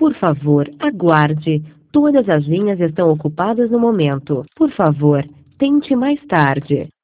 Por favor, aguarde. Todas as linhas estão ocupadas no momento. Por favor, tente mais tarde.